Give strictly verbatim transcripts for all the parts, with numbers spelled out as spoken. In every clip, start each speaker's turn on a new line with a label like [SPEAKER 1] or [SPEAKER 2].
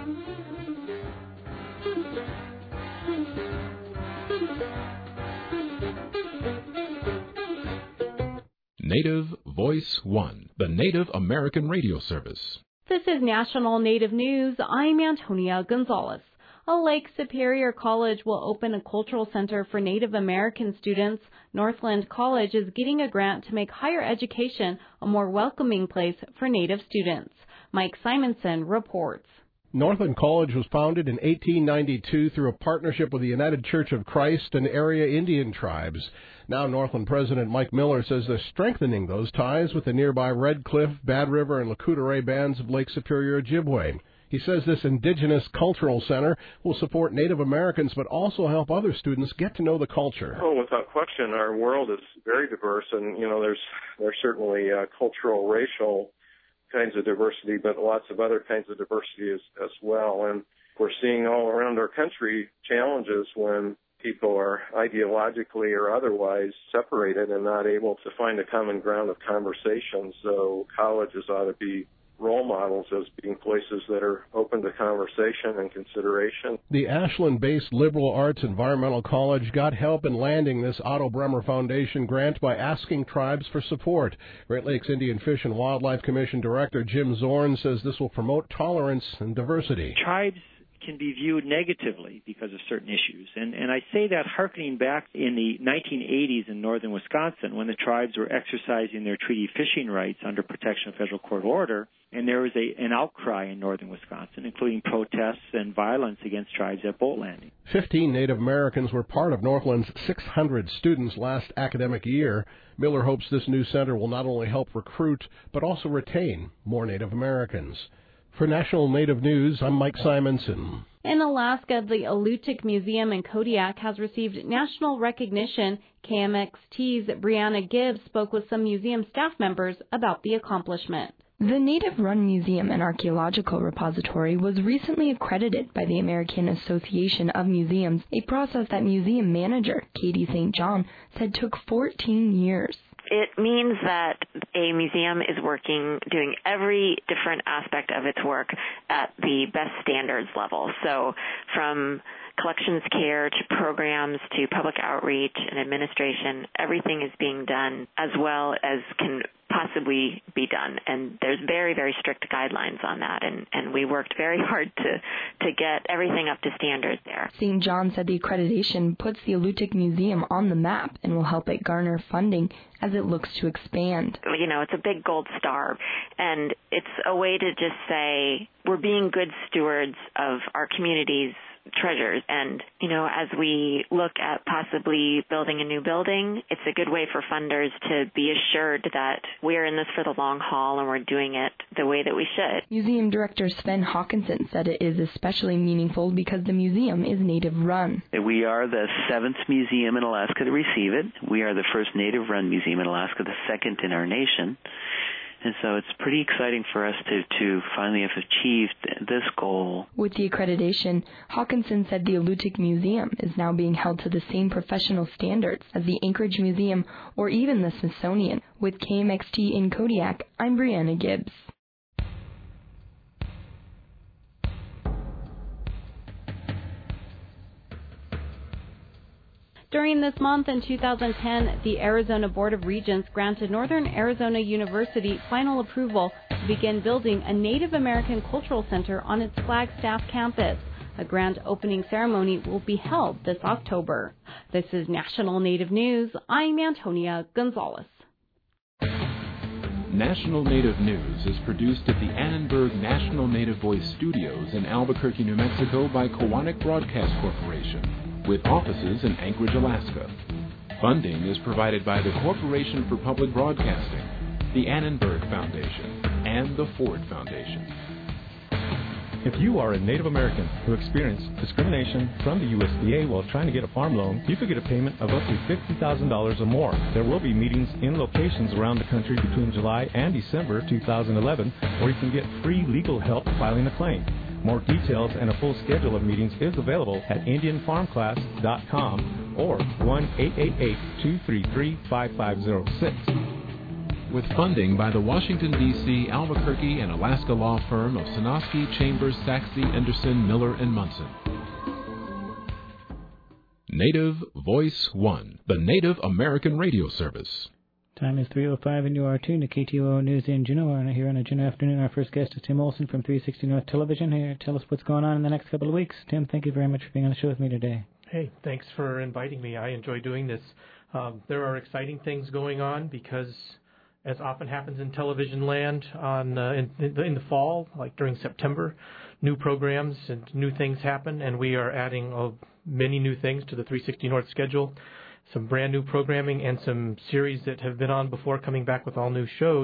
[SPEAKER 1] Native Voice One, the Native American radio service.
[SPEAKER 2] This is National Native News. I'm Antonia Gonzalez. A Lake Superior College will open a cultural center for Native American students. Northland College is getting a grant to make higher education a more welcoming place for Native students. Mike Simonson reports.
[SPEAKER 3] Northland College was founded in eighteen ninety-two through a partnership with the United Church of Christ and area Indian tribes. Now Northland President Mike Miller says they're strengthening those ties with the nearby Red Cliff, Bad River, and Lac-Courte bands of Lake Superior Ojibwe. He says this Indigenous Cultural Center will support Native Americans but also help other students get to know the culture.
[SPEAKER 4] Oh, without question, our world is very diverse, and, you know, there's, there's certainly uh, cultural, racial kinds of diversity, but lots of other kinds of diversity as, as well. And we're seeing all around our country challenges when people are ideologically or otherwise separated and not able to find a common ground of conversation. So colleges ought to be role models as being places that are open to conversation and consideration.
[SPEAKER 3] The Ashland-based Liberal Arts Environmental College got help in landing this Otto Bremer Foundation grant by asking tribes for support. Great Lakes Indian Fish and Wildlife Commission Director Jim Zorn says this will promote tolerance and diversity.
[SPEAKER 5] Tribes can be viewed negatively because of certain issues. And, and I say that hearkening back in the nineteen eighties in northern Wisconsin when the tribes were exercising their treaty fishing rights under protection of federal court order, and there was a, an outcry in northern Wisconsin, including protests and violence against tribes at boat landing.
[SPEAKER 3] Fifteen Native Americans were part of Northland's six hundred students last academic year. Miller hopes this new center will not only help recruit, but also retain more Native Americans. For National Native News, I'm Mike Simonson.
[SPEAKER 2] In Alaska, the Alutiiq Museum in Kodiak has received national recognition. K M X T's Brianna Gibbs spoke with some museum staff members about the accomplishment.
[SPEAKER 6] The Native-run museum and archaeological repository was recently accredited by the American Association of Museums, a process that museum manager Katie Saint John said took fourteen years.
[SPEAKER 7] It means that a museum is working, doing every different aspect of its work at the best standards level. So from collections care to programs to public outreach and administration, everything is being done as well as can possibly be done. And there's very, very strict guidelines on that. And, and we worked very hard to, to get everything up to standard there.
[SPEAKER 6] Saint John said the accreditation puts the Alutiiq Museum on the map and will help it garner funding as it looks to expand.
[SPEAKER 7] You know, it's a big gold star. And it's a way to just say we're being good stewards of our community's treasures. And, you know, as we look at possibly building a new building, it's a good way for funders to be assured that we're in this for the long haul and we're doing it the way that we should.
[SPEAKER 6] Museum Director Sven Hawkinson said it is especially meaningful because the museum is Native-run.
[SPEAKER 8] We are the seventh museum in Alaska to receive it. We are the first Native-run museum in Alaska, the second in our nation. And so it's pretty exciting for us to, to finally have achieved this goal.
[SPEAKER 6] With the accreditation, Hawkinson said the Alutiiq Museum is now being held to the same professional standards as the Anchorage Museum or even the Smithsonian. With K M X T in Kodiak, I'm Brianna Gibbs.
[SPEAKER 2] During this month in two thousand ten, the Arizona Board of Regents granted Northern Arizona University final approval to begin building a Native American Cultural Center on its Flagstaff campus. A grand opening ceremony will be held this October. This is National Native News. I'm Antonia Gonzalez.
[SPEAKER 1] National Native News is produced at the Annenberg National Native Voice Studios in Albuquerque, New Mexico by Kowanik Broadcast Corporation, with offices in Anchorage, Alaska. Funding is provided by the Corporation for Public Broadcasting, the Annenberg Foundation, and the Ford Foundation.
[SPEAKER 9] If you are a Native American who experienced discrimination from the U S D A while trying to get a farm loan, you could get a payment of up to fifty thousand dollars or more. There will be meetings in locations around the country between July and December two thousand eleven, where you can get free legal help filing a claim. More details and a full schedule of meetings is available at indian farm class dot com or one eight eight eight, two three three, five five zero six.
[SPEAKER 1] with funding by the Washington, D C, Albuquerque, and Alaska law firm of Sonosky, Chambers, Saxby, Anderson, Miller, and Munson. Native Voice One, the Native American radio service.
[SPEAKER 10] Time is three oh five and you are tuned to K T O O News in Juneau. And here on a Juneau afternoon, our first guest is Tim Olson from three sixty North Television. Here, tell us what's going on in the next couple of weeks. Tim, thank you very much for being on the show with me today.
[SPEAKER 11] Hey, thanks for inviting me. I enjoy doing this. Um, there are exciting things going on because, as often happens in television land on uh, in, in the fall, like during September, new programs and new things happen, and we are adding uh, many new things to the three sixty North schedule, some brand new programming and some series that have been on before coming back with all new shows.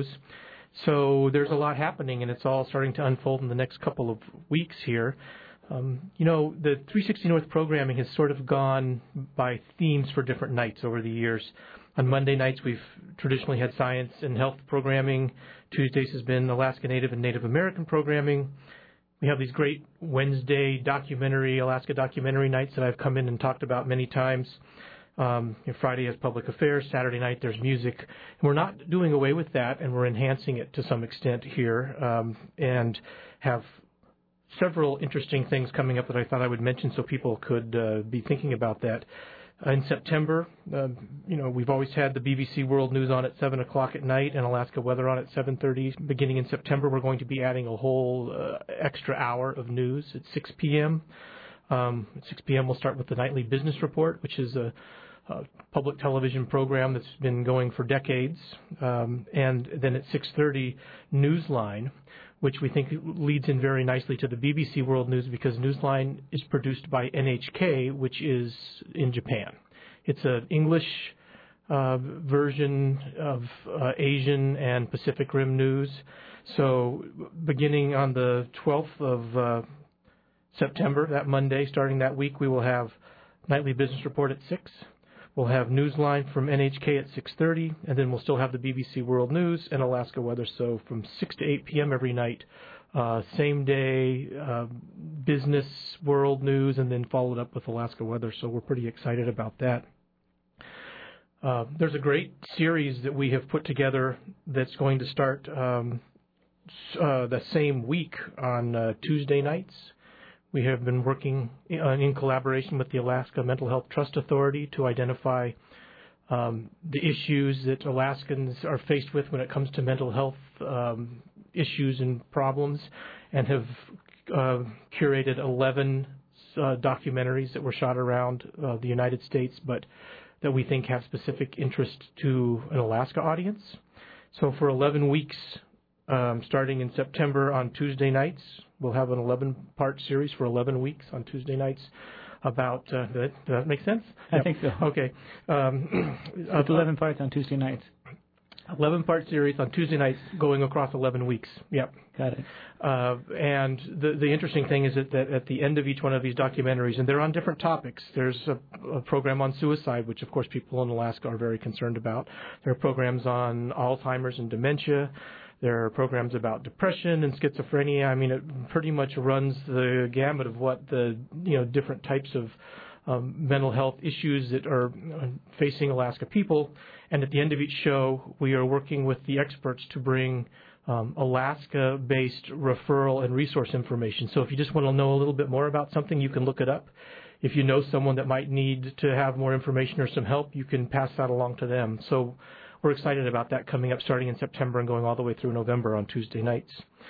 [SPEAKER 11] So there's a lot happening, and it's all starting to unfold in the next couple of weeks here. Um, you know, the three sixty North programming has sort of gone by themes for different nights over the years. On Monday nights, we've traditionally had science and health programming. Tuesdays has been Alaska Native and Native American programming. We have these great Wednesday documentary, Alaska documentary nights that I've come in and talked about many times. Um, Friday has public affairs. Saturday night there's music. And we're not doing away with that, and we're enhancing it to some extent here, um, and have several interesting things coming up that I thought I would mention so people could uh, be thinking about that. Uh, in September, uh, you know, we've always had the B B C World News on at seven o'clock at night and Alaska Weather on at seven thirty. Beginning in September, we're going to be adding a whole uh, extra hour of news at six p.m. Um, at six p.m. we'll start with the Nightly Business Report, which is a, a public television program that's been going for decades. Um, and then at six thirty, Newsline, which we think leads in very nicely to the B B C World News because Newsline is produced by N H K, which is in Japan. It's an English uh, version of uh, Asian and Pacific Rim news. So beginning on the twelfth of uh, September, that Monday, starting that week, we will have Nightly Business Report at six. We'll have Newsline from N H K at six thirty, and then we'll still have the B B C World News and Alaska Weather. So from six to eight p.m. every night, uh, same day uh, business world news, and then followed up with Alaska Weather. So we're pretty excited about that. Uh, there's a great series that we have put together that's going to start um, uh, the same week on uh, Tuesday nights. We have been working in, in collaboration with the Alaska Mental Health Trust Authority to identify um, the issues that Alaskans are faced with when it comes to mental health um, issues and problems, and have uh, curated eleven uh, documentaries that were shot around uh, the United States, but that we think have specific interest to an Alaska audience. So for eleven weeks, um, starting in September on Tuesday nights, we'll have an eleven-part series for eleven weeks on Tuesday nights about, uh, does that make sense?
[SPEAKER 10] I
[SPEAKER 11] yep.
[SPEAKER 10] think so.
[SPEAKER 11] Okay. Um,
[SPEAKER 10] so it's eleven parts on Tuesday nights.
[SPEAKER 11] eleven-part series on Tuesday nights going across eleven weeks. Yep.
[SPEAKER 10] Got it.
[SPEAKER 11] Uh, and the the interesting thing is that, that at the end of each one of these documentaries, and they're on different topics, there's a, a program on suicide, which of course people in Alaska are very concerned about. There are programs on Alzheimer's and dementia. There are programs about depression and schizophrenia. I mean, it pretty much runs the gamut of what the, you know, different types of um, mental health issues that are facing Alaska people. And at the end of each show, we are working with the experts to bring um, Alaska-based referral and resource information. So if you just want to know a little bit more about something, you can look it up. If you know someone that might need to have more information or some help, you can pass that along to them. So we're excited about that coming up starting in September and going all the way through November on Tuesday nights.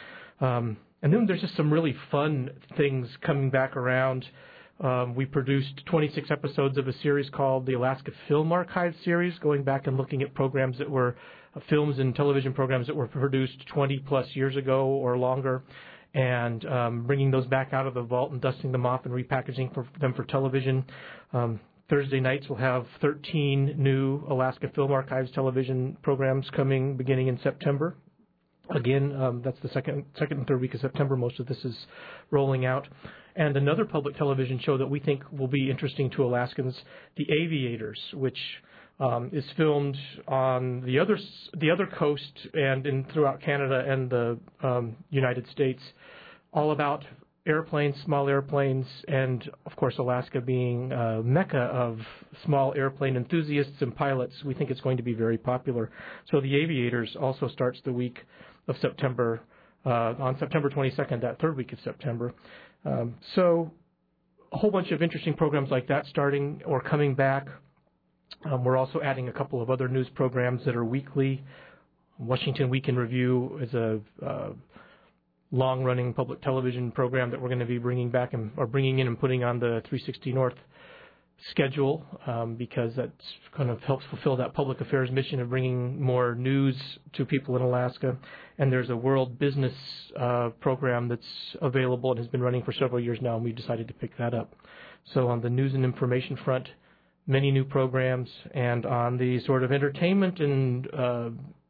[SPEAKER 11] Um, and then there's just some really fun things coming back around. Um, we produced twenty-six episodes of a series called the Alaska Film Archive series, going back and looking at programs that were uh, films and television programs that were produced twenty plus years ago or longer, and um, bringing those back out of the vault and dusting them off and repackaging for them for television. Um, Thursday nights we'll have thirteen new Alaska Film Archives television programs coming beginning in September. Again, um, that's the second, second and third week of September. Most of this is rolling out. And another public television show that we think will be interesting to Alaskans, The Aviators, which um, is filmed on the other the other coast and in throughout Canada and the um, United States, all about airplanes, small airplanes, and of course Alaska being a mecca of small airplane enthusiasts and pilots, we think it's going to be very popular. So the Aviators also starts the week of September, uh, on September twenty-second, that third week of September. Um, so a whole bunch of interesting programs like that starting or coming back. Um, we're also adding a couple of other news programs that are weekly. Washington Week in Review is a uh, long-running public television program that we're going to be bringing back and or bringing in and putting on the three sixty North schedule um, because that kind of helps fulfill that public affairs mission of bringing more news to people in Alaska. And there's a World Business uh, program that's available and has been running for several years now, and we decided to pick that up. So on the news and information front, many new programs, and on the sort of entertainment and uh,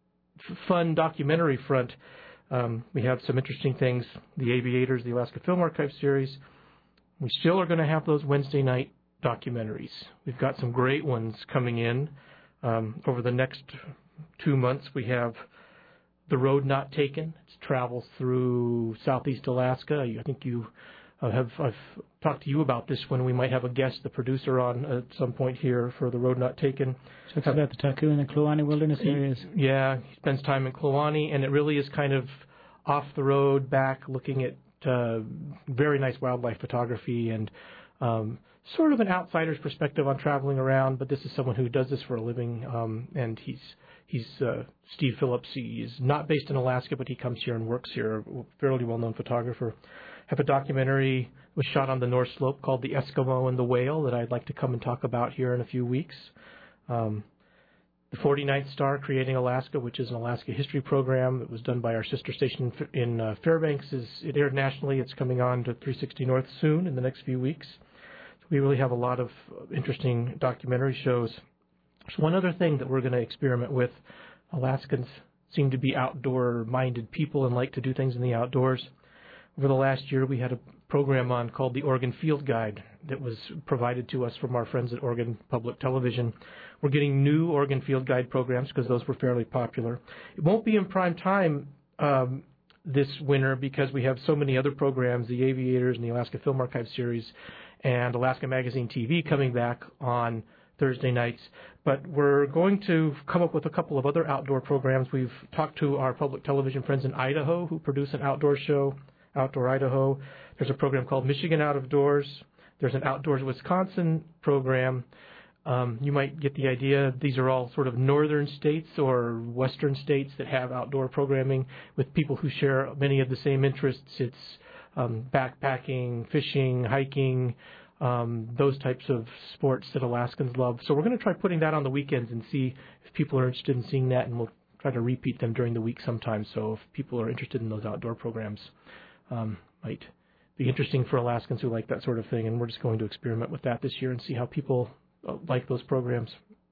[SPEAKER 11] fun documentary front, Um, we have some interesting things. The Aviators, the Alaska Film Archive series. We still are going to have those Wednesday night documentaries. We've got some great ones coming in. Um, over the next two months, we have The Road Not Taken. It travels through southeast Alaska. I think you uh, have I've talked to you about this when we might have a guest, the producer, on at some point here for The Road Not Taken.
[SPEAKER 10] Talks about the Taku and the Kluane wilderness areas.
[SPEAKER 11] Yeah, he spends time in Kluane, and it really is kind of off the road, back, looking at uh, very nice wildlife photography and um, sort of an outsider's perspective on traveling around. But this is someone who does this for a living, um, and he's he's uh, Steve Phillips. He is not based in Alaska, but he comes here and works here. A fairly well-known photographer. Have a documentary was shot on the North Slope called The Eskimo and the Whale that I'd like to come and talk about here in a few weeks. Um, the forty-ninth Star, Creating Alaska, which is an Alaska history program that was done by our sister station in, in uh, Fairbanks. Is it aired nationally. It's coming on to three sixty North soon in the next few weeks. So we really have a lot of interesting documentary shows. There's one other thing that we're going to experiment with. Alaskans seem to be outdoor-minded people and like to do things in the outdoors. Over the last year, we had a program on called the Oregon Field Guide that was provided to us from our friends at Oregon Public Television. We're getting new Oregon Field Guide programs because those were fairly popular. It won't be in prime time um, this winter because we have so many other programs, the Aviators and the Alaska Film Archive series and Alaska Magazine T V coming back on Thursday nights. But we're going to come up with a couple of other outdoor programs. We've talked to our public television friends in Idaho who produce an outdoor show, Outdoor Idaho. There's a program called Michigan Out of Doors. There's an Outdoors Wisconsin program. Um, you might get the idea. These are all sort of northern states or western states that have outdoor programming with people who share many of the same interests. It's um, backpacking, fishing, hiking, um, those types of sports that Alaskans love. So we're going to try putting that on the weekends and see if people are interested in seeing that, and we'll try to repeat them during the week sometimes. So if people are interested in those outdoor programs, um, might be interesting for Alaskans who like that sort of thing, and we're just going to experiment with that this year and see how people uh, like those programs.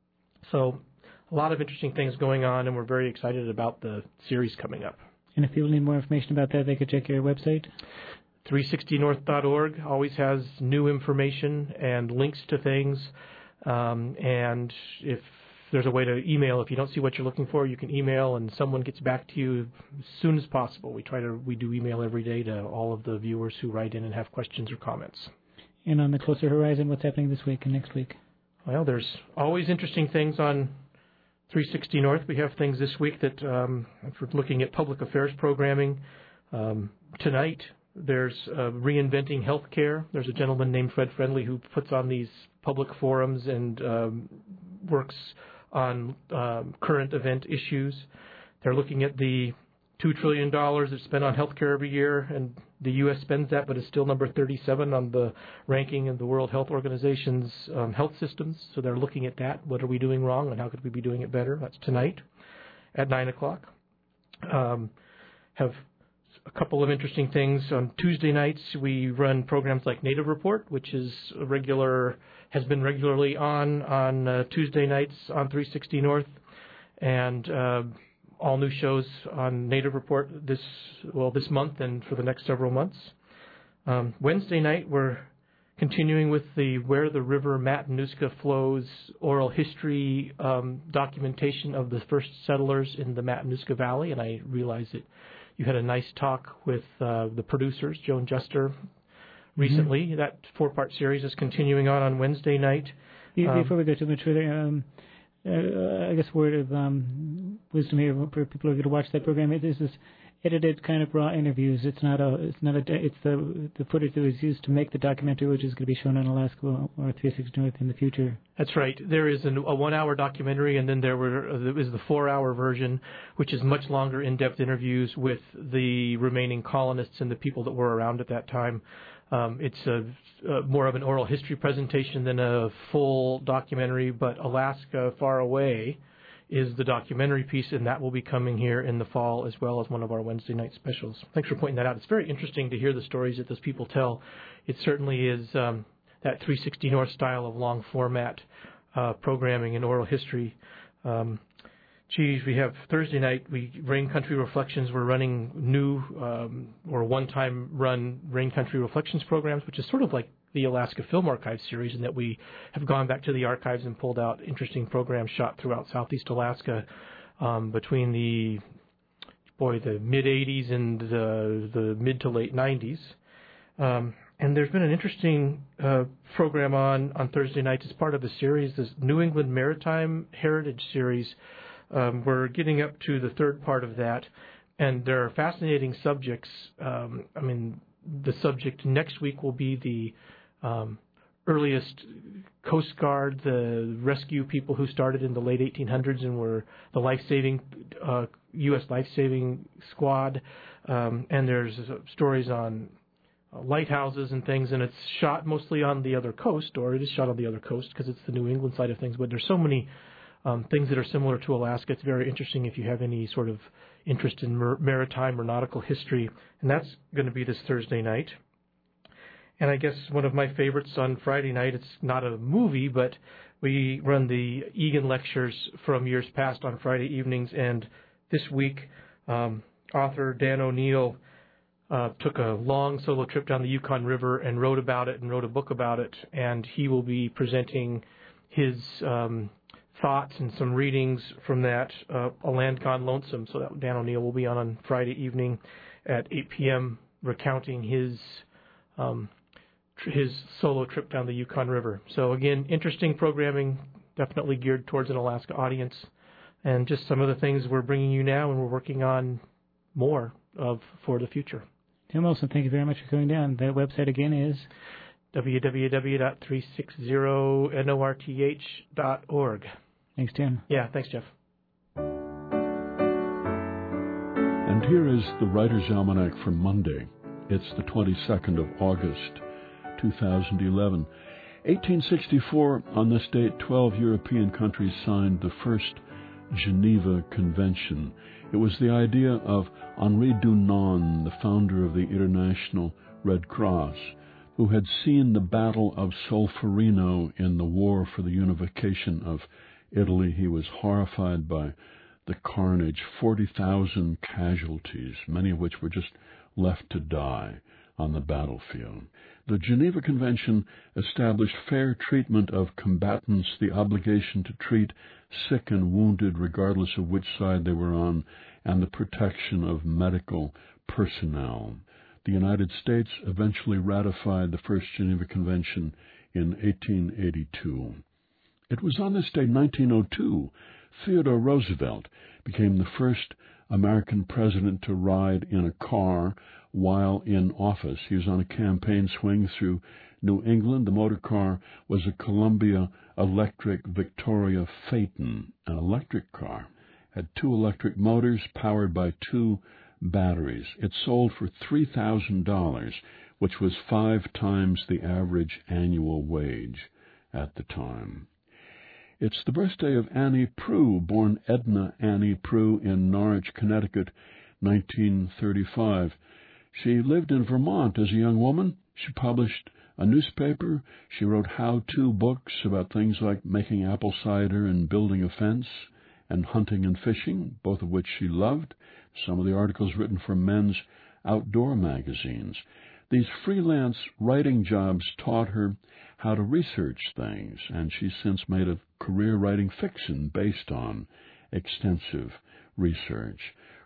[SPEAKER 11] So a lot of interesting things going on, and we're very excited about the series coming up.
[SPEAKER 10] And if people need more information about that, they could check your website?
[SPEAKER 11] three sixty north dot org always has new information and links to things, um, and if there's a way to email. If you don't see what you're looking for, you can email, and someone gets back to you as soon as possible. We try to we do email every day to all of the viewers who write in and have questions or comments.
[SPEAKER 10] And on the closer horizon, what's happening this week and next week?
[SPEAKER 11] Well, there's always interesting things on three sixty North. We have things this week that, um, if we're looking at public affairs programming, um, tonight there's uh, Reinventing Healthcare. There's a gentleman named Fred Friendly who puts on these public forums and um, works on um, current event issues. They're looking at the two trillion dollars that's spent on healthcare every year, and the U S spends that, but is still number thirty-seven on the ranking of the World Health Organization's um, health systems. So they're looking at that. What are we doing wrong, and how could we be doing it better? That's tonight at nine o'clock. Um, have a couple of interesting things. On Tuesday nights, we run programs like Native Report, which is a regular, has been regularly on on uh, Tuesday nights on three sixty North, and uh, all new shows on Native Report this well this month and for the next several months. Um, Wednesday night, we're continuing with the Where the River Matanuska Flows oral history um, documentation of the first settlers in the Matanuska Valley, and I realize that you had a nice talk with uh, the producers, Joan Juster, recently. Mm-hmm. That four-part series is continuing on on Wednesday night.
[SPEAKER 10] Before
[SPEAKER 11] um,
[SPEAKER 10] we go too much further, um, uh, I guess word of um, wisdom here for people who are going to watch that program. It is this edited kind of raw interviews. It's not a. It's not a. It's the the footage that was used to make the documentary, which is going to be shown on Alaska or three sixty North in the future.
[SPEAKER 11] That's right. There is an, a one-hour documentary, and then there were there is the four-hour version, which is much longer, in-depth interviews with the remaining colonists and the people that were around at that time. Um, it's a, a more of an oral history presentation than a full documentary, but Alaska Far Away is the documentary piece, and that will be coming here in the fall as well as one of our Wednesday night specials. Thanks for pointing that out. It's very interesting to hear the stories that those people tell. It certainly is um, that three sixty North style of long format uh, programming and oral history. Um, geez, we have Thursday night, we Rain Country Reflections. We're running new um, or one-time run Rain Country Reflections programs, which is sort of like the Alaska Film Archive series, in that we have gone back to the archives and pulled out interesting programs shot throughout Southeast Alaska um, between the boy the mid eighties and the, the mid to late nineties. Um, and there's been an interesting uh, program on, on Thursday nights as part of the series, this New England Maritime Heritage series. Um, we're getting up to the third part of that, and there are fascinating subjects. Um, I mean, the subject next week will be the Um, earliest Coast Guard, the rescue people who started in the late eighteen hundreds and were the life-saving uh, U S life-saving squad. Um, and there's uh, stories on uh, lighthouses and things, and it's shot mostly on the other coast, or it is shot on the other coast because it's the New England side of things. But there's so many um, things that are similar to Alaska. It's very interesting if you have any sort of interest in mar- maritime or nautical history. And that's going to be this Thursday night. And I guess one of my favorites on Friday night, it's not a movie, but we run the Egan Lectures from years past on Friday evenings. And this week, um, author Dan O'Neill uh, took a long solo trip down the Yukon River and wrote about it and wrote a book about it. And he will be presenting his um, thoughts and some readings from that, uh, A Land Gone Lonesome. So that Dan O'Neill will be on on Friday evening at eight p.m. recounting his um, his solo trip down the Yukon River. So again, interesting programming, definitely geared towards an Alaska audience, and just some of the things we're bringing you now and we're working on more of for the future.
[SPEAKER 10] Tim Olson, thank you very much for coming down. The website again is
[SPEAKER 11] w w w dot three sixty north dot org.
[SPEAKER 10] Thanks, Tim.
[SPEAKER 11] Yeah, thanks, Jeff.
[SPEAKER 12] And here is the Writer's Almanac for Monday. It's the twenty-second of August, two thousand eleven. eighteen sixty-four, on this date, twelve European countries signed the first Geneva Convention. It was the idea of Henri Dunant, the founder of the International Red Cross, who had seen the Battle of Solferino in the war for the unification of Italy. He was horrified by the carnage, forty thousand casualties, many of which were just left to die on the battlefield. The Geneva Convention established fair treatment of combatants, the obligation to treat sick and wounded regardless of which side they were on, and the protection of medical personnel. The United States eventually ratified the first Geneva Convention in eighteen eighty-two. It was on this day, nineteen oh two, Theodore Roosevelt became the first American president to ride in a car while in office. He was on a campaign swing through New England. The motor car was a Columbia Electric Victoria Phaeton, an electric car. Had two electric motors powered by two batteries. It sold for three thousand dollars, which was five times the average annual wage at the time. It's the birthday of Annie Proulx, born Edna Annie Proulx in Norwich, Connecticut, nineteen thirty-five. She lived in Vermont as a young woman. She published a newspaper. She wrote how-to books about things like making apple cider and building a fence and hunting and fishing, both of which she loved. Some of the articles written for men's outdoor magazines. These freelance writing jobs taught her how to research things, and she's since made a career writing fiction based on extensive research.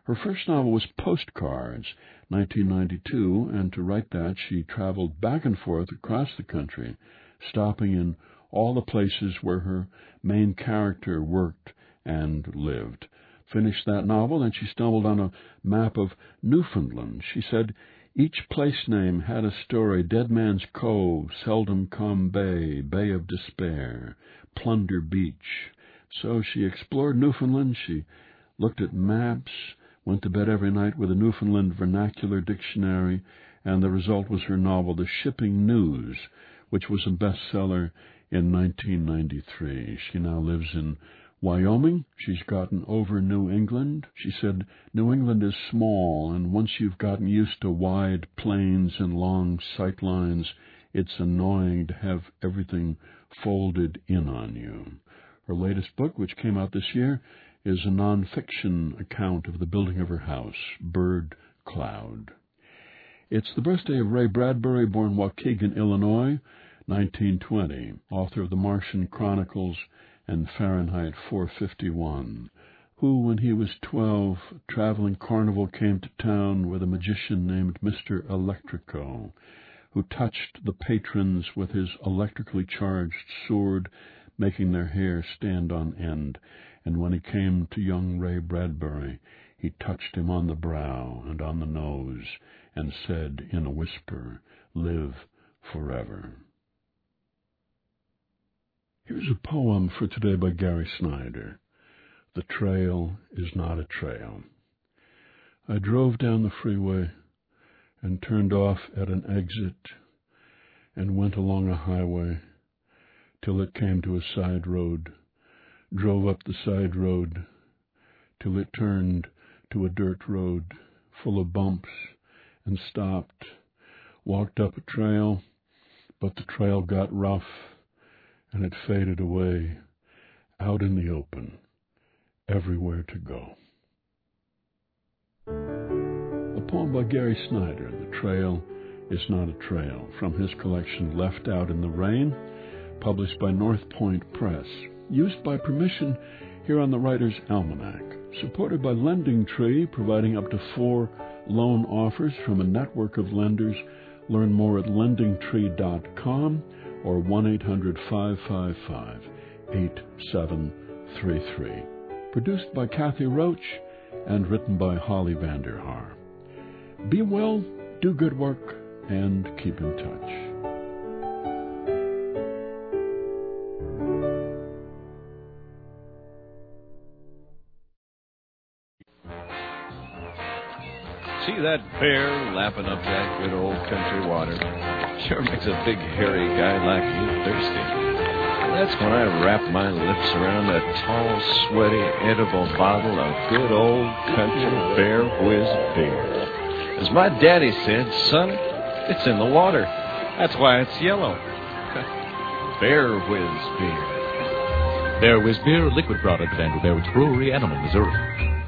[SPEAKER 12] Her first novel was Postcards, nineteen ninety-two, and to write that she traveled back and forth across the country, stopping in all the places where her main character worked and lived. Finished that novel, and she stumbled on a map of Newfoundland. She said each place name had a story: Dead Man's Cove, Seldom Come Bay, Bay of Despair, Plunder Beach. So she explored Newfoundland. She looked at maps, went to bed every night with a Newfoundland vernacular dictionary, and the result was her novel, The Shipping News, which was a bestseller in nineteen ninety-three. She now lives in Wyoming. She's gotten over New England. She said, New England is small, and once you've gotten used to wide plains and long sight lines, it's annoying to have everything folded in on you. Her latest book, which came out this year, is a nonfiction account of the building of her house, Bird Cloud. It's the birthday of Ray Bradbury, born Waukegan, Illinois, nineteen twenty, author of The Martian Chronicles and Fahrenheit four fifty-one, who, when he was twelve, traveling carnival came to town with a magician named Mister Electrico, who touched the patrons with his electrically charged sword, making their hair stand on end. And when he came to young Ray Bradbury, he touched him on the brow and on the nose and said in a whisper, "Live forever." Here's a poem for today by Gary Snyder. The trail is not a trail. I drove down the freeway and turned off at an exit and went along a highway till it came to a side road, drove up the side road till it turned to a dirt road full of bumps and stopped, walked up a trail, but the trail got rough and it faded away, out in the open, everywhere to go. A poem by Gary Snyder, The Trail is Not a Trail, from his collection Left Out in the Rain, published by North Point Press, used by permission here on the Writer's Almanac, supported by Lending Tree, providing up to four loan offers from a network of lenders. Learn more at lending tree dot com or one eight hundred five five five eight seven three three. Produced by Kathy Roach and written by Holly Vanderhaar. Be well, do good work, and keep in touch.
[SPEAKER 13] See that bear lapping up that good old country water? Sure makes a big hairy guy like you thirsty. That's when I wrap my lips around a tall, sweaty, edible bottle of good old country Bear Whiz beer. As my daddy said, son, it's in the water. That's why it's yellow. Bear Whiz beer.
[SPEAKER 1] Bear Whiz beer, a liquid product of Andrew Bear Woods Brewery, Animal, Missouri.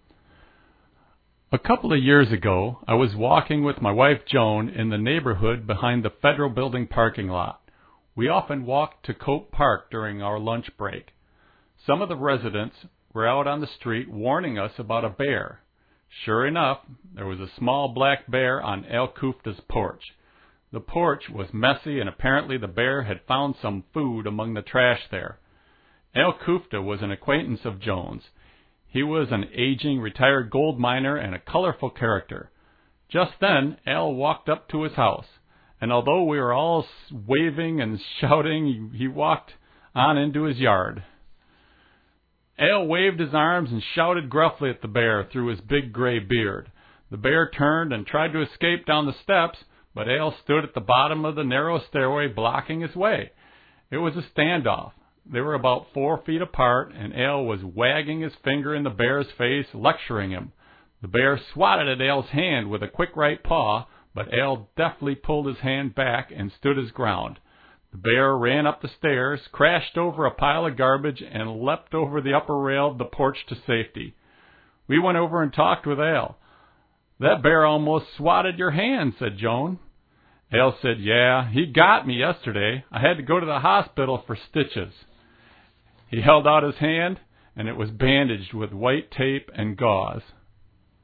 [SPEAKER 14] A couple of years ago, I was walking with my wife Joan in the neighborhood behind the Federal Building parking lot. We often walked to Cope Park during our lunch break. Some of the residents were out on the street warning us about a bear. Sure enough, there was a small black bear on Al Kufta's porch. The porch was messy, and apparently the bear had found some food among the trash there. Al Kufta was an acquaintance of Joan's. He was an aging, retired gold miner and a colorful character. Just then, Al walked up to his house, and although we were all waving and shouting, he walked on into his yard. Al waved his arms and shouted gruffly at the bear through his big gray beard. The bear turned and tried to escape down the steps, but Al stood at the bottom of the narrow stairway blocking his way. It was a standoff. They were about four feet apart, and Al was wagging his finger in the bear's face, lecturing him. The bear swatted at Al's hand with a quick right paw, but Al deftly pulled his hand back and stood his ground. The bear ran up the stairs, crashed over a pile of garbage, and leapt over the upper rail of the porch to safety. We went over and talked with Al. "That bear almost swatted your hand," said Joan. Al said, "Yeah, he got me yesterday. I had to go to the hospital for stitches." He held out his hand, and it was bandaged with white tape and gauze.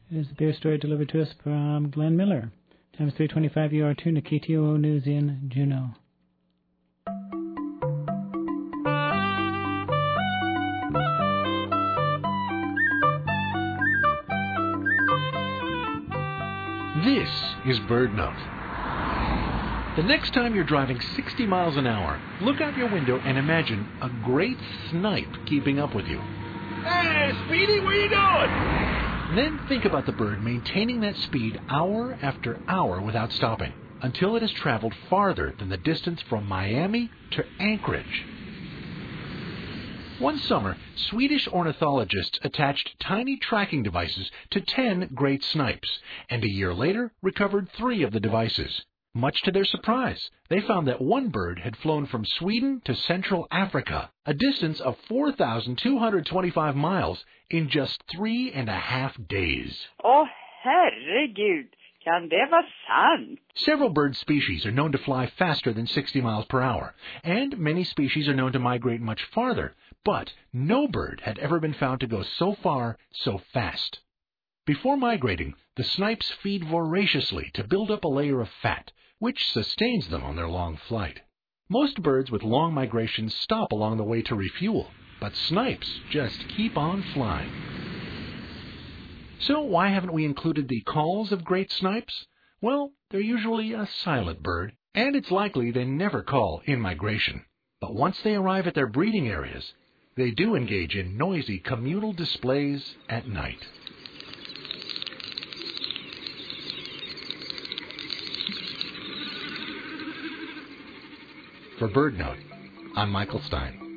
[SPEAKER 10] It is the bear story delivered to us from Glenn Miller. Time is three twenty-five. You are tuned to K T O O News in Juneau.
[SPEAKER 15] This is BirdNote. The next time you're driving sixty miles an hour, look out your window and imagine a great snipe keeping up with you.
[SPEAKER 16] Hey, Speedy, where you going?
[SPEAKER 15] Then think about the bird maintaining that speed hour after hour without stopping, until it has traveled farther than the distance from Miami to Anchorage. One summer, Swedish ornithologists attached tiny tracking devices to ten great snipes, and a year later recovered three of the devices. Much to their surprise, they found that one bird had flown from Sweden to Central Africa, a distance of four thousand two hundred twenty-five miles, in just three and a half days.
[SPEAKER 17] Åh, herregud, kan det vara sant?
[SPEAKER 15] Several bird species are known to fly faster than sixty miles per hour, and many species are known to migrate much farther, but no bird had ever been found to go so far, so fast. Before migrating, the snipes feed voraciously to build up a layer of fat, which sustains them on their long flight. Most birds with long migrations stop along the way to refuel, but snipes just keep on flying. So why haven't we included the calls of great snipes? Well, they're usually a silent bird, and it's likely they never call in migration. But once they arrive at their breeding areas, they do engage in noisy communal displays at night. For BirdNote, I'm Michael Stein.